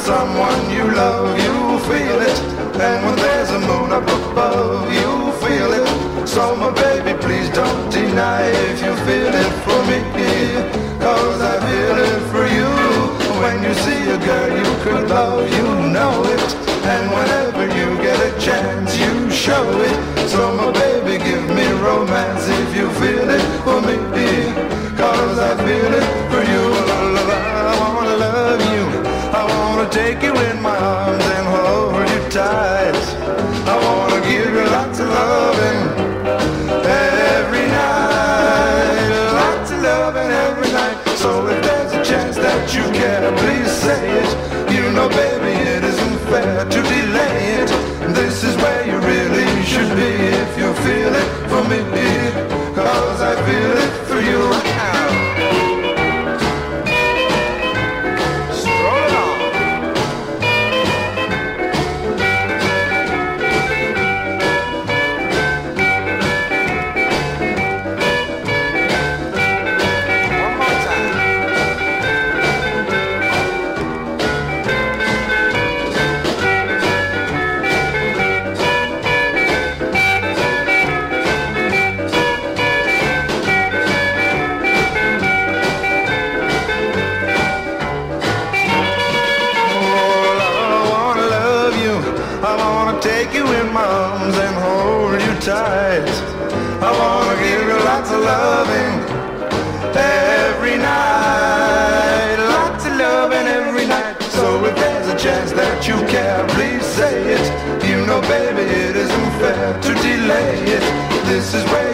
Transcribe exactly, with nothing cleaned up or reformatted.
someone you love, you feel it. And when there's a moon up above, you feel it. So my baby, please don't deny if you feel it for me, 'cause I feel it for you. When you see a girl you could love, you know it. And whenever you get a chance, you show it. So my baby, give me romance if you feel it for me, 'cause I feel it for you. I wanna love you, I wanna take you in my arms and hold you tight. I wanna give you lots of loving every night, lots of loving every night. So if there's a chance that you care, please say it. You know, baby, it isn't fair to delay it. This is where you really should be if you feel it for me, 'cause I feel it for you. Take you in my arms and hold you tight. I wanna give you lots of loving every night, lots of loving every night. So if there's a chance that you care, please say it. You know, baby, it isn't fair to delay it. This is where